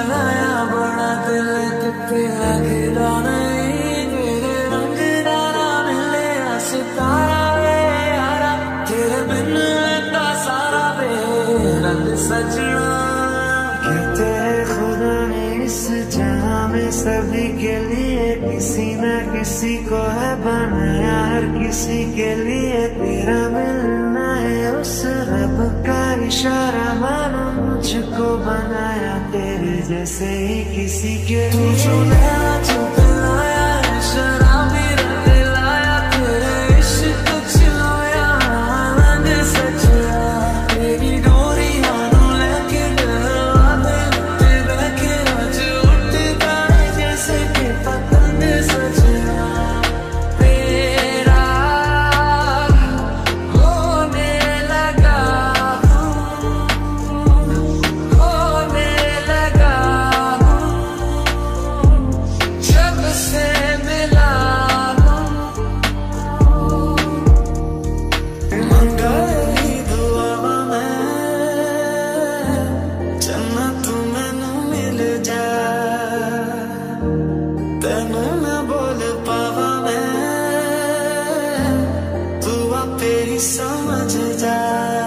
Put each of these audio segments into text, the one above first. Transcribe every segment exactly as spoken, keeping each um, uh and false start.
लगाया बड़ा दिल तेरा गिरा नहीं, तेरे रंग डाला मिले सितारा वे यारा, तेरे बिन का सारा वे रंग सजना। कहते हैं खुदा ने इस जहां में सभी के लिए किसी न किसी को है बनाया, हर किसी के लिए तेरा मिलना है उस रब का इशारा, मानो मुझको बनाया तेरे जैसे ही किसी के लिए। जो नया जो पिलाया है शराबी रंग लाया, तेरे इश्क चिलोया रंग सजना। तेरी डोरी हाथों लेके दरवाजे उठते बैठे आज उठता है जैसे कि पतंग सजना। तेरा होने लगा हूँ, होने लगा हूँ, जब से मिला हूँ। मंगा ही दुआ मैं जन्नत मैनू मिल जा, तेनू मैं बोल पावा मैं, तू आपे ही समझ जा।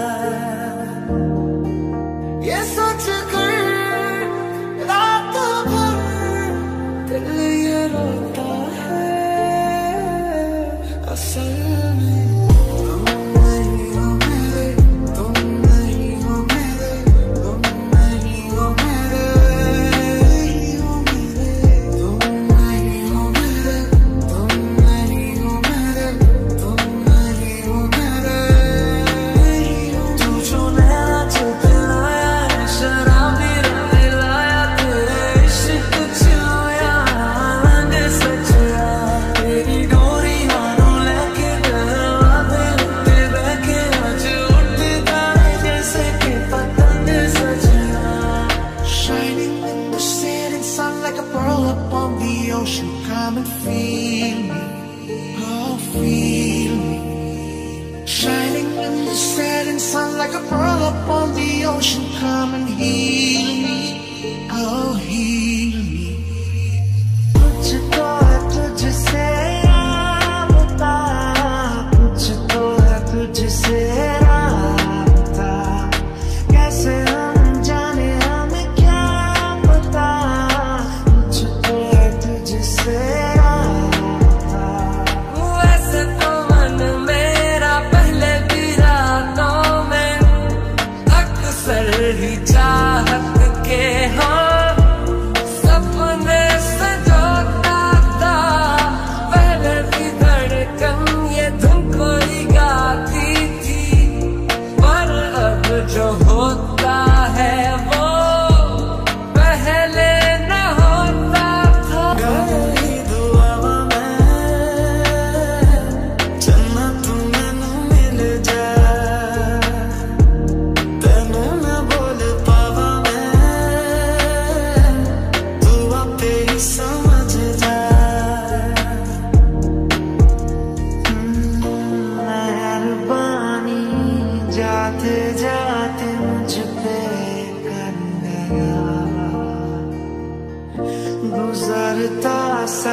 ये सोच कर रात भर दिल ये रोता है, असल में तुम नहीं हो मेरे, तुम नहीं हो मेरे, तुम नहीं हो मेरे, नहीं हो मेरे, तुम नहीं हो मेरे, तुम नहीं हो मेरे, तुम नहीं हो मेरे, नहीं हो। तू जो नया जो पिलाया है शराबी रंग लाया, तेरे इश्क चिलोया रंग सजना। तेरी डोरी हाथों लेके दरवाजे उठते बैठे आज उठता है जैसे कि पतंग सजना। Shining in the setting sun like a pearl upon the ocean, come and feel me, oh feel me. Shining in the setting sun like a pearl upon the ocean, come and heal me, oh heal me. कुछ तो है तुझसे राबता, कुछ तो है तुझसे राबता, कैसे हम जाने हमें क्या पता, कुछ तो है तुझसे राबता। वैसे तो मन मेरा पहले भी रातों में अक्सर ही चाहत के हो सपने सजोता था, पहले भी धड़कन ये धुन कोई गाती थी, पर अब जो होता है वो पहले न होता था। गई दुआ मैं जन्नत मैनू मिल जा, तेनू मैं बोल पावा मैं, तू आपे ही समझ जा। मेहरबानी जाते जाते मुझ पे कर गया, गुजरता सा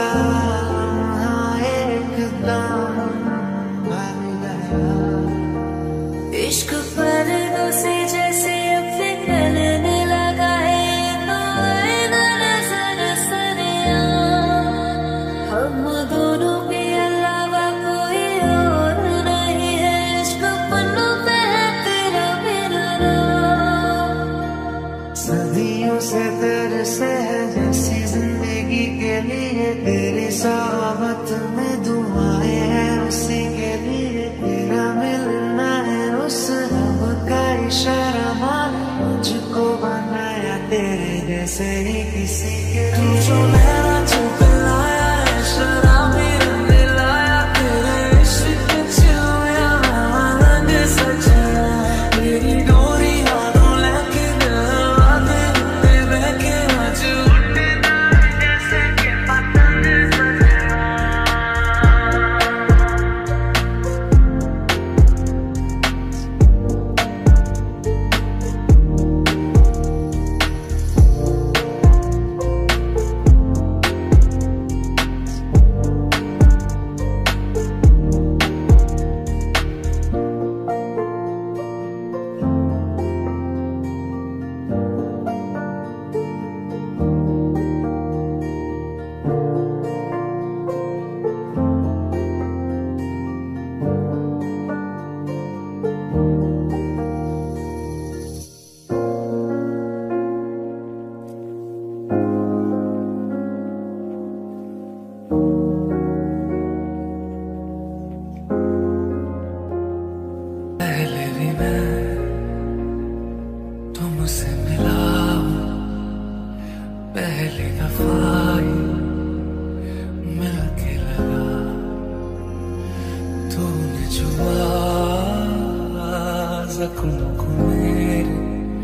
एकदम भर गया। इश्क पर से जैसे अब निकलने लगा है तो आईना नजर सरिया, हम दोनों के अलावा कोई और नहीं है, इश्क पन्नों पे है तेरा मेरा नाम। सदियों से तरसे है जैसी जिंदगी के लिए, तेरी सोहबत में दुआएं हैं उसी के लिए, तेरा मिलना है उस रब का इशारा, मानो मुझको बनाया तेरे जैसे ही किसी के लिए। जो नया जो पिलाया है शराबी रंग लाया, तेरे इश्क चिलोया रंग सजना। तेरी डोरी हाथों लेके दरवाजे उठते बैठे आज उठता है जैसे कि पतंग सजना। पहले भी मैं तुमसे मिला हूँ, पहली दफा ही मिलके लगा। तूने छुआ जख्मों को मेरे,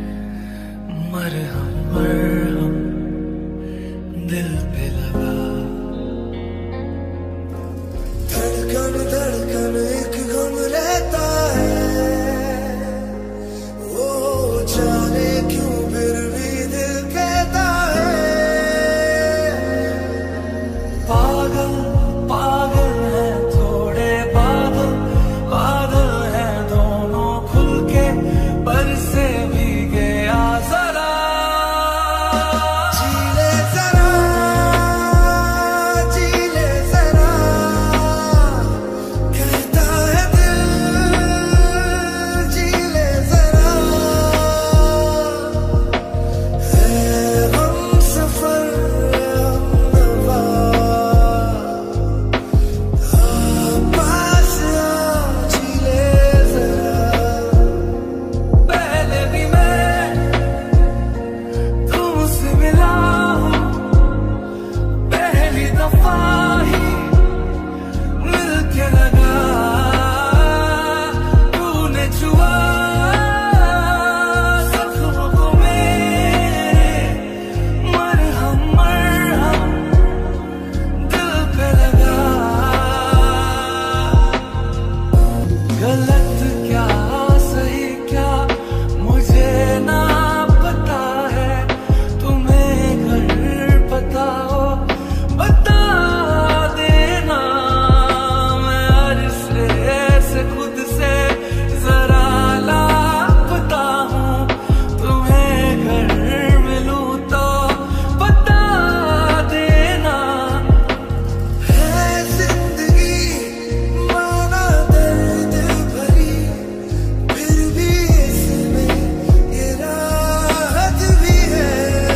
मरहम मरहम दिल पे लगा। धड़कन धड़कन एक गम रहता है, वो जाने क्यों फिर भी दिल कहता है। पागल पागल है थोड़े बादल, बादल है दोनों खुल के बरसे भीगे आ जरा। जी ले जरा, जी ले जरा, कहता है दिल, जी ले जरा। है हम सफर हमनवा, पास आ जी ले जरा। पहले भी मैं तुमसे मिला हूँ, पहली दफा ही मिलके लगा। तूने छुआ जख्मों को मेरे, मरहम मरहम दिल पे लगा। गलत क्या सही क्या मुझे ना पता है, तुम्हें घर पता हो बता देना। मैं अरसे से खुद से जरा लापता हूँ, तुम्हें घर मिलूं तो बता देना। है जिंदगी माना दर्द भरी, फिर भी इसमें ये राहत भी है।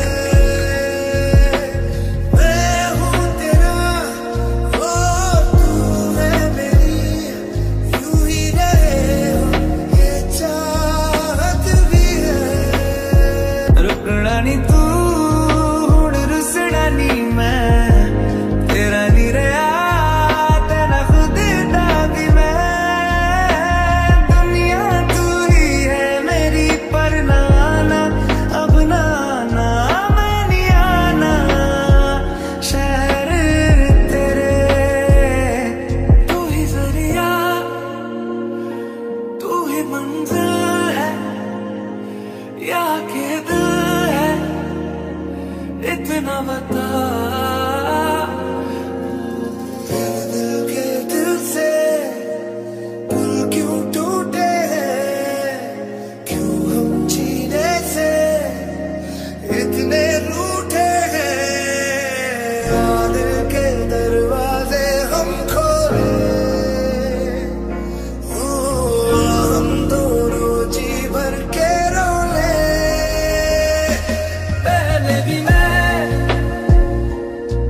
मैं हूँ तेरा, वो तू है मेरी, यूं ही रहे हम ये चाहत भी है। रुकना नी तू हुण रुसना नी मैं, तेरा नी रहा तेरा खुद दा भी मैं। दुनिया तू ही है मेरी, पर ना आना अब ना आना, मैं नहीं आना। शहर तेरे तू ही जरिया, तू ही मंजिल है, या के दिल है इतना बता। मेरे दिल के दिल से पुल क्यों टूटे हैं, क्यों हम जीने से इतने रूठे हैं। दिल के दरवाजे हम खोले, ओ, हम दोनों जी भर के रोले। पहले भी मैं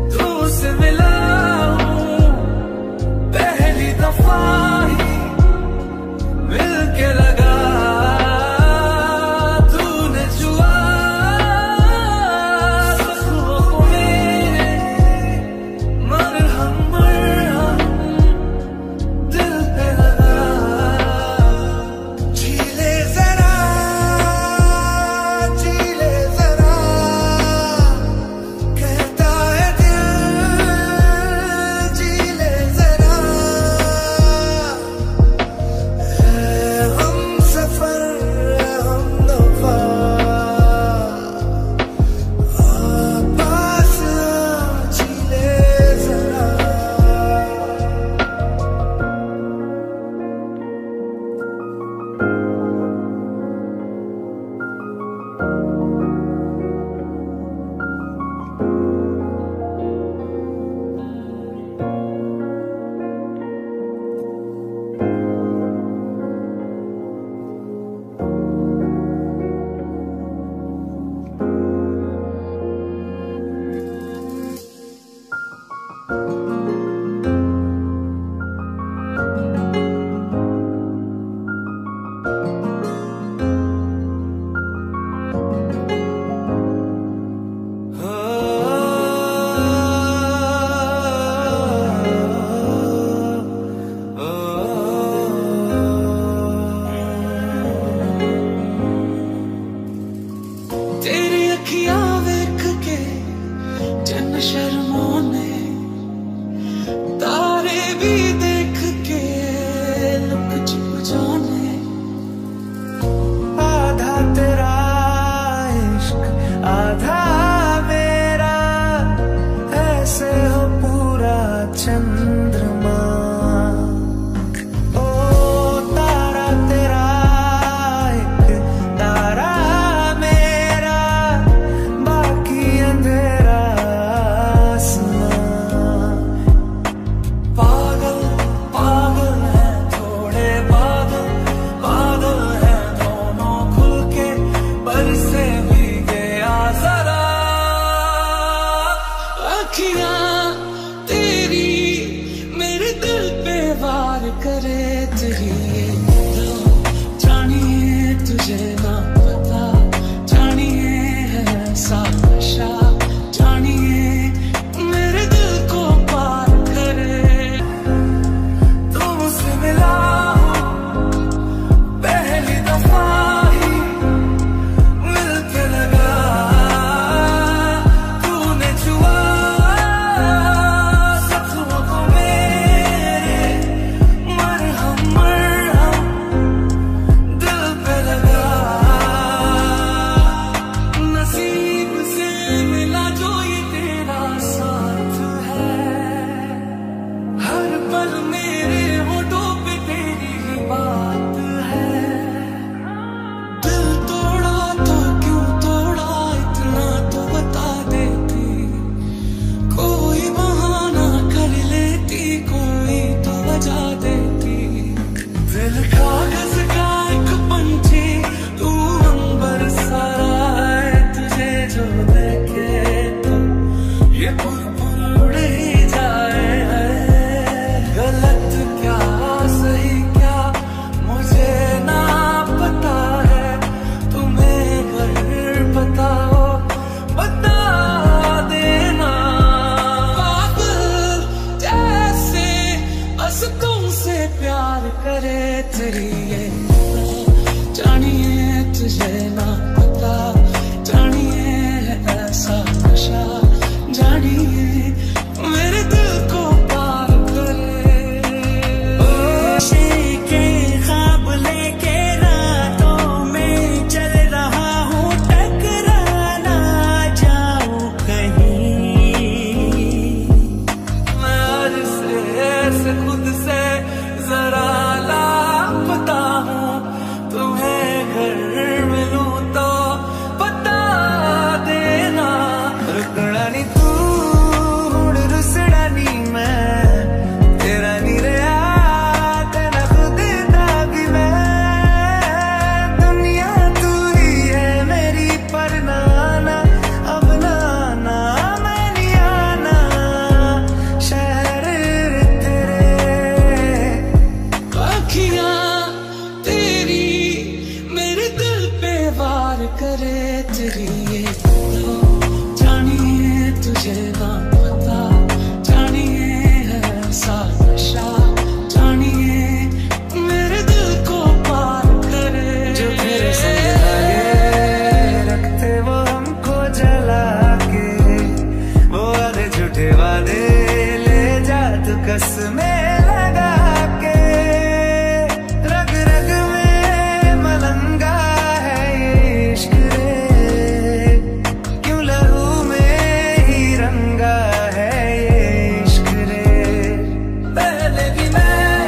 तेरी ये तो जानिए तुझे ना पता, जानिए है ऐसा नशा, जानिए मेरे दिल को पार करे। जो तेरे संग लगे रखते वो हमको जला के, वो वादे झूठे वादे ले जा तू कसमें लगा के। रग रग में मलंगा है ये इश्क रे, क्यों लहू में ही रंगा है ये इश्क रे। पहले भी मैं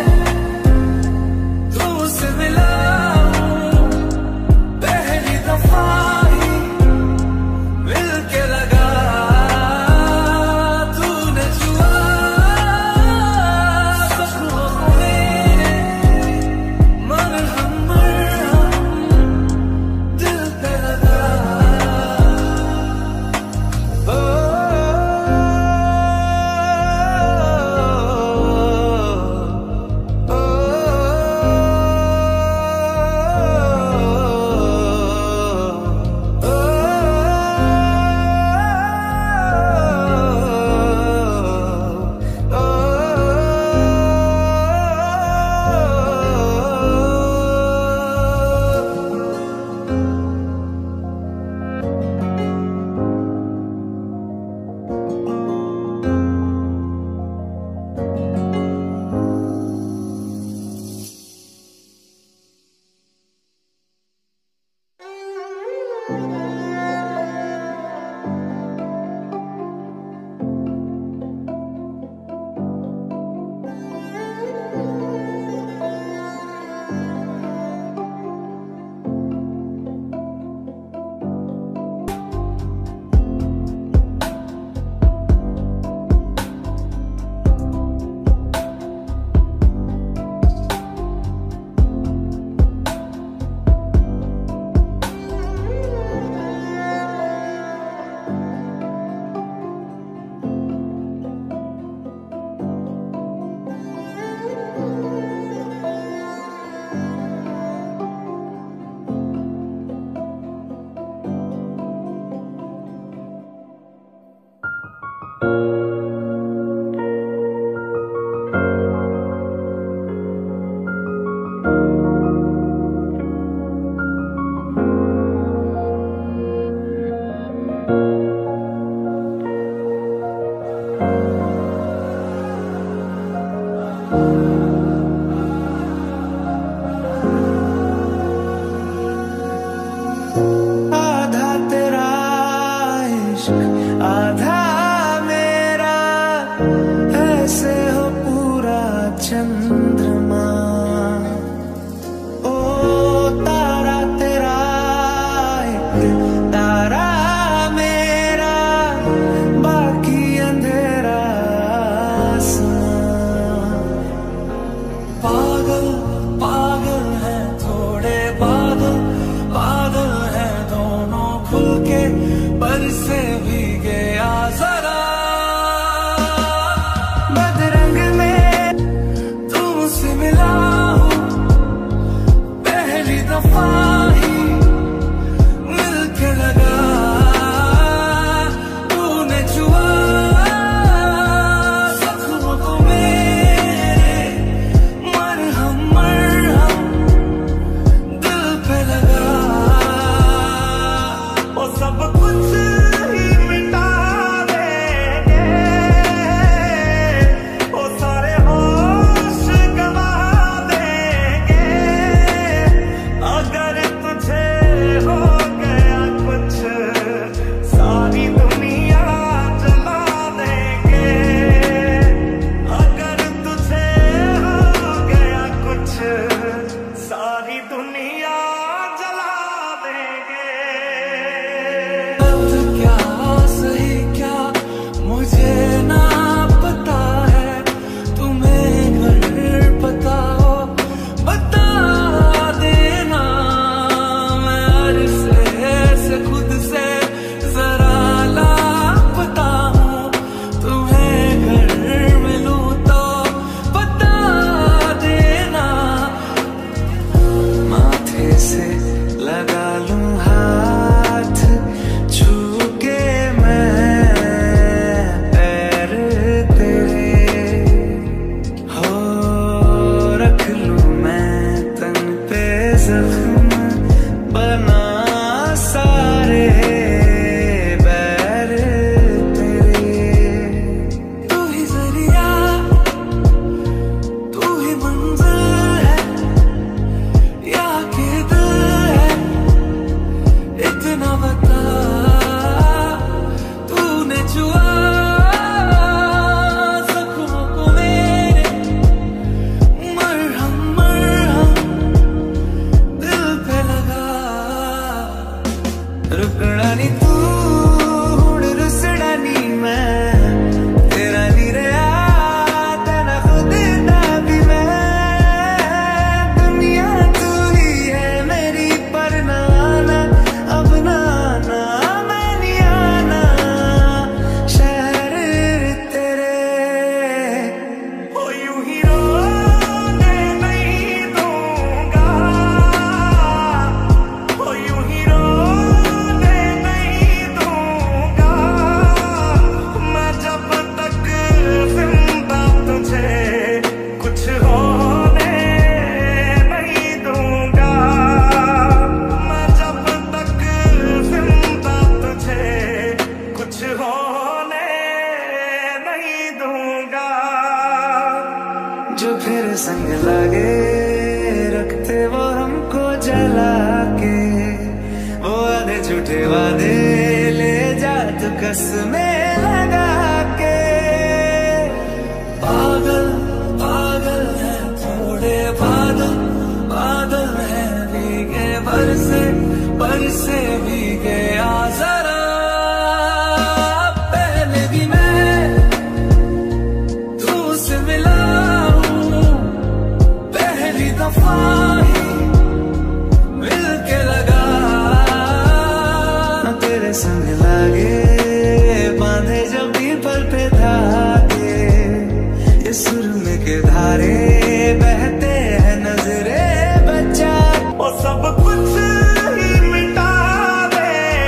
तुझसे मिला हूँ, पहली दफा ही मिल के लगा, तूने छुआ सपनों को मेरे, मरहम मरहम दिल पे लगा। ओ, ओ, आधा तेरा इश्क आधा मेरा, ऐसे हो पूरा चंद्रमा। ओ तारा तेरा एक तारा मेरा, बाकी अंधेरा आसमां। पागल पागल है थोड़े बादल, बादल है दोनों खुल के बरसे भीगे आ जरा। बदरंग में तुमसे मिला हूँ, पहली दफा ही मिल के लगा, तूने छुआ जख्मों को मेरे, मरहम मरहम दिल पे लगा। वो सब कुछ ही मिटा देंगे, वो सारे होश गवा देंगे, अगर जख्म बना सारे बैर तेरे। तू ही जरिया तू ही मंजिल है या कि दिल है, इतना बता तूने छुआ जख्मों को मेरे, मरहम मरहम दिल पे लगा। रुकना नी तू हुण रुसड़ा नी मैं, तेरा नी रहा तेरा खुद ना भी मैं। दुनिया तू ही है मेरी पर ना आना, अब ना आना मैं नहीं आना शहर तेरे। हो यूं ही रोने नहीं दूंगा, हो यूं ही रोने नहीं दूंगा मैं, जब तक जिंदा तुझे कुछ होने नहीं दूंगा। मैं जब तक जिंदा तुझे कुछ होने नहीं दूंगा। जो फिर संग लागे रखते वो हमको जला के, वो आधे झूठे वादे ले जा तू कसमें लगा के। पागल पागल है थोड़े बादल, बादल है भीगे बरसे बरसे भीगे आ जरा। पहले भी मैं तुझसे मिला हूँ, पहली दफा ही मिल के लगा। तेरे संग लागे बांधे जब भी पल पे धागे, ये सुरमे के धारे बहते हैं नजरे बच्चा। वो सब कुछ ही मिटा दे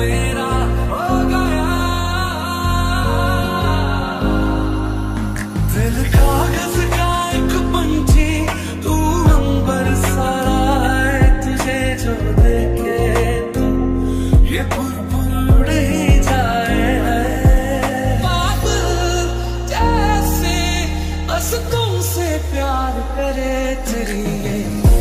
मेरा हो गया। दिल कागज का एक पंछी तू अंबर सारा है, तुझे जो देखे तो ये बुलबुल उड़ ही जाए। बादल जैसे बस तुमसे प्यार करे तेरी ये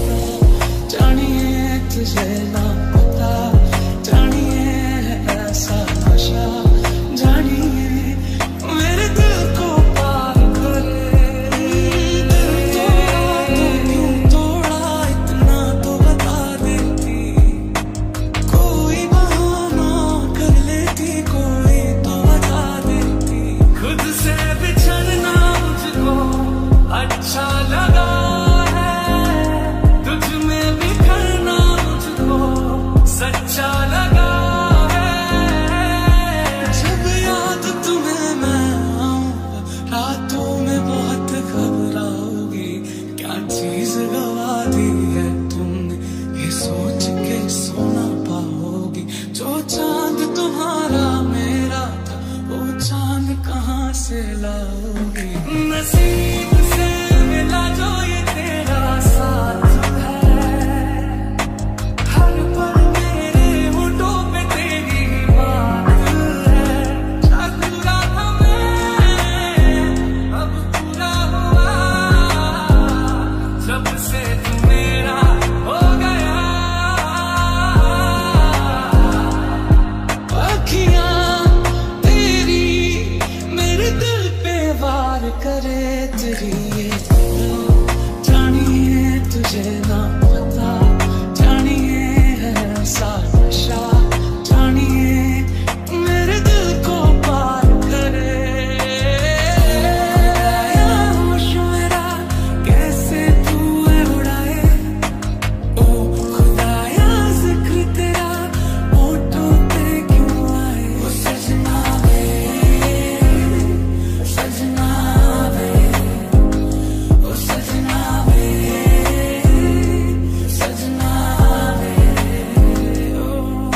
जानिए तुझे ना पता, जानिए है ऐसा नशा, जानिए मेरे दिल को पार करे। दिल तोड़ा तो क्यों तोड़ा इतना तो बता देती, कोई बहाना कर लेती, कोई तो बता देती। खुद से बिछड़ना मुझको अच्छा लगा है, तुझ में बिखरना मुझको सच्चा लगा है। जब याद तुम्हें मैं आऊंगा रातों में बहुत घबराओगी, क्या चीज गवा दी है तुमने ये सोच के सो ना पाओगी। जो चांद तुम्हारा मेरा था वो चांद कहाँ से लाओगी। नसीब से मिला जो ये तेरा साथ है, हर पल मेरे होठों पे तेरी बात है। अधूरा था मैं अब पूरा हुआ, जब से तू मेरा हो गया। अखियां तेरी मेरे दिल पे वार करे तेरी ये जानिए तुझे ना पता, जानिए है ऐसा नशा, जानिए मेरे दिल को पार करे। खुदाया होश मेरा कैसे तू है उड़ाए, ओ खुदाया जिक्र तेरा होठों पे क्यों आए। ओ सजना वे सजना वे, ओ सजना वे सजना वे ओ।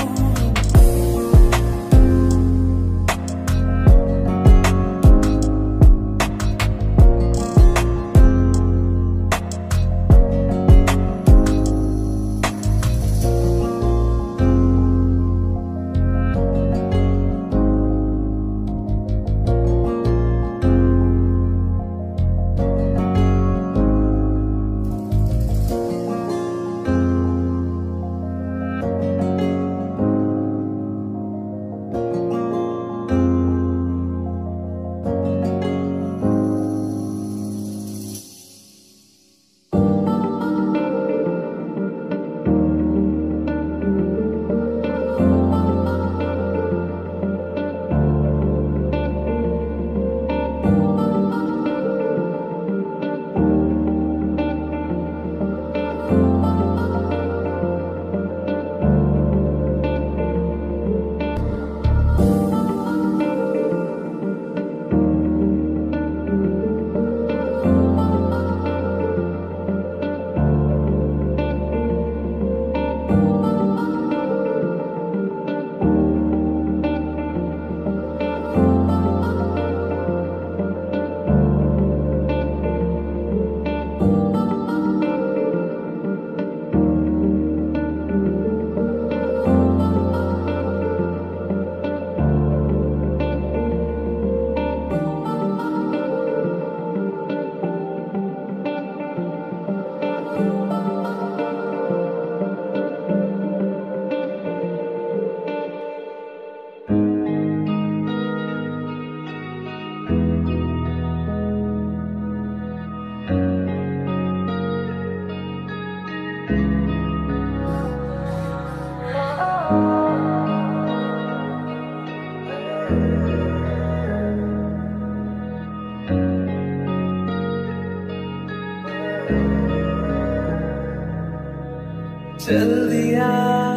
चल दिया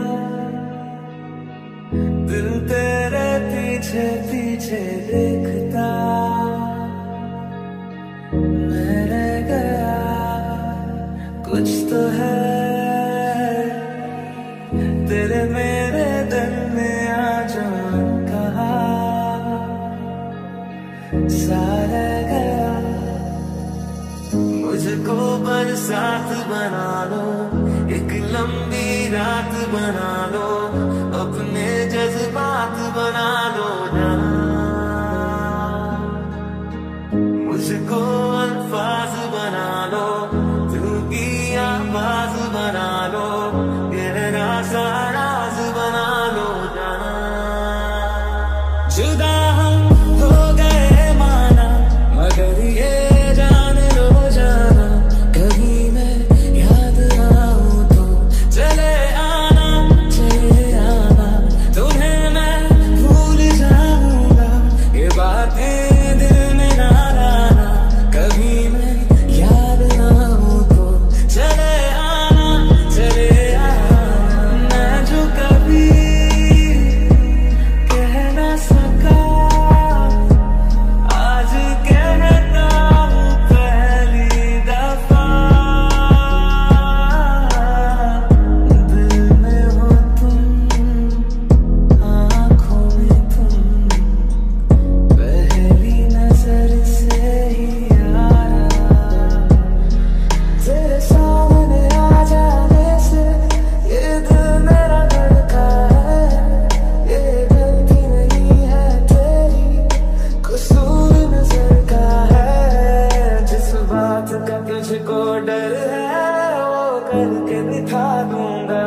दिल तेरे पीछे पीछे देखता, मैं रह गया कुछ तो है तेरे मेरे दिल में आ बना लो, एक लंबी रात बना लो, अपने जज्बात बना लो जान, मुझको अल्फाज बना लो, दिल की आवाज बना लो, गहरा सा राज बना लो जान। जुदा हम हो गए माना, मगर ये जान लो जाना, कभी मैं याद आऊं तो चले आना, चले आना, तुम्हें मैं भूल जाऊंगा, ये बातें दिल में ना लाना, कभी मैं याद आऊं तो चले आना, चले आना। मैं जो कभी कह ना सका, आज कहता हूँ पहली दफा, दिल में हो तुम, आँखों में तुम, पहली नजर से ही यारा, तेरे सामने आ जाने से ये दिल मेरा धड़का है, ये गलती नहीं है तेरी, कसूर नजर का है, जिस बात का तुझको डर है वो करके दिखा दूंगा।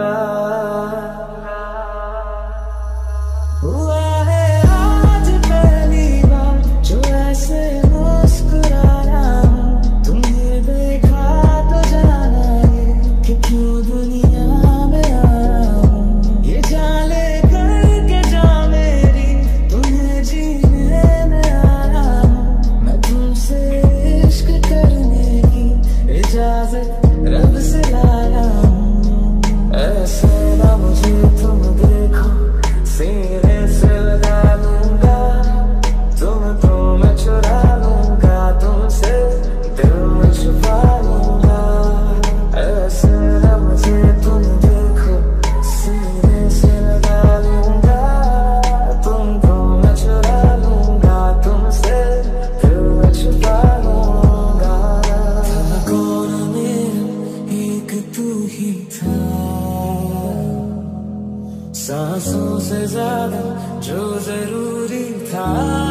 हुआ है आज पहली बार जो ऐसे मुस्कुराया हूँ, तुम्हें देखा तो जाना ये कि क्यों दुनिया में आया हूँ, ये जाले करके जा मेरी, तुम्हें जीने में आया हूँ, मैं तुमसे इश्क करने की इजाजत रब से लाया हूँ, ऐसे ना मुझे तुम देखो, सीने से लगा लूंगा, तुमको मैं चुरा लूंगा, तुमसे दिल में छुपा लूंगा, ऐसे ना मुझे तुम देखो, सीने से लगा लूंगा, तुमको मैं चुरा लूंगा, तुमसे दिल में छुपा लूंगा। था कौन मेरा एक तू ही था, सांसों से ज्यादा जो जरूरी था,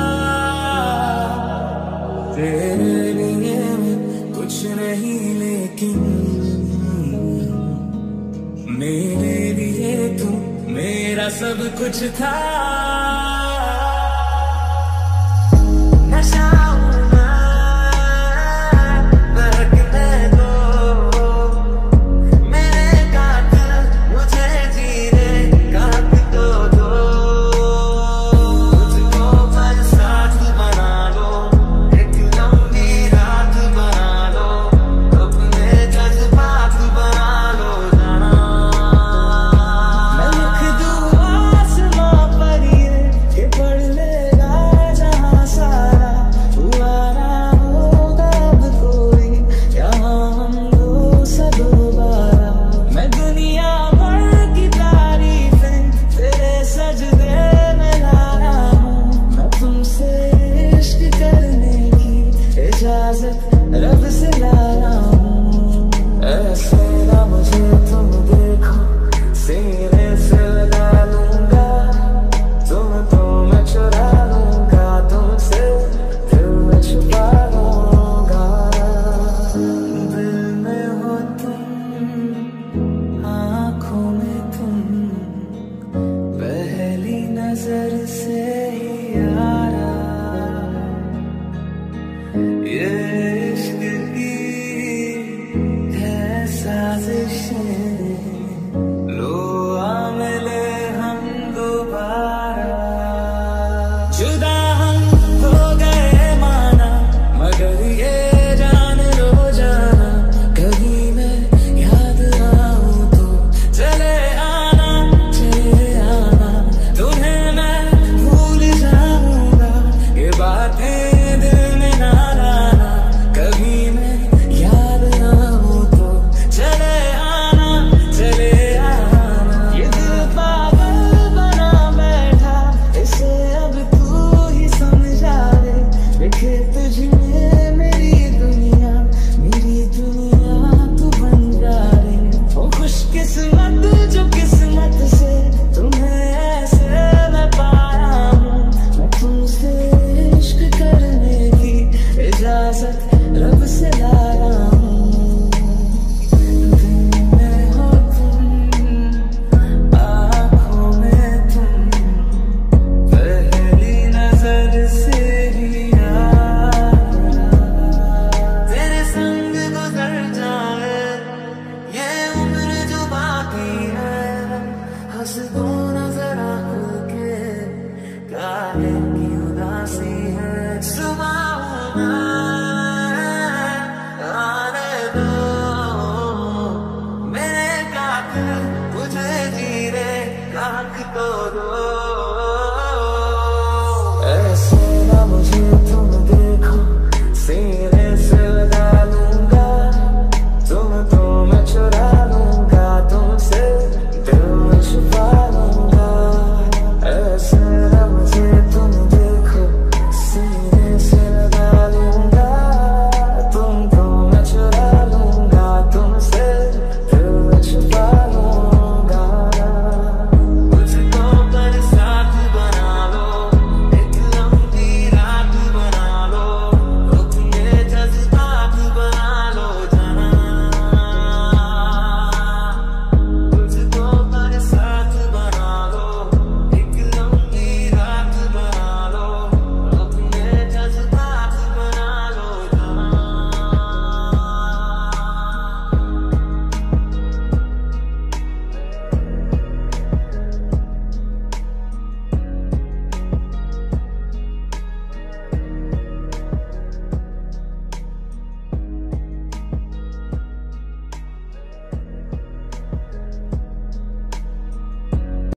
तेरे लिए मैं कुछ नहीं लेकिन मेरे लिए तू मेरा सब कुछ था।